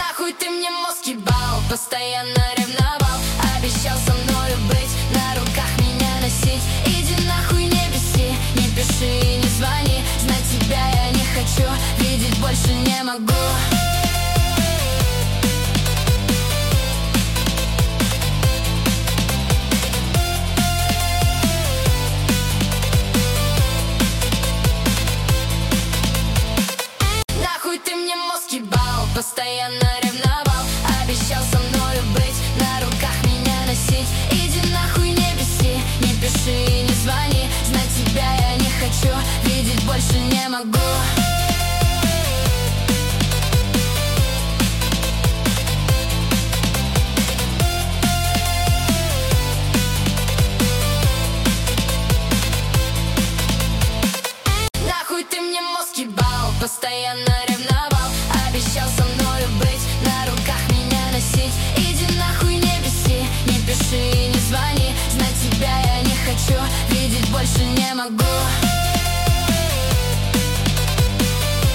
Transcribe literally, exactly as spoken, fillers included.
Нахуй ты мне мозг ебал, постоянно ревновал, обещал со мною быть, на руках меня носить. Иди нахуй, не беси, не пиши и не звони. Знать тебя я не хочу, видеть больше не могу. Нахуй ты мне мозг ебал, постоянно ревновал, обещал со мною быть, на руках меня носить. Иди нахуй, не беси, не пиши и не звони. Знать тебя я не хочу, видеть больше не могу. Нахуй ты мне мозг ебал, постоянно ревновал, обещал со мною быть, на руках меня носить. Иди нахуй, не беси, не пиши и не звони. Знать тебя я не хочу, видеть больше не могу.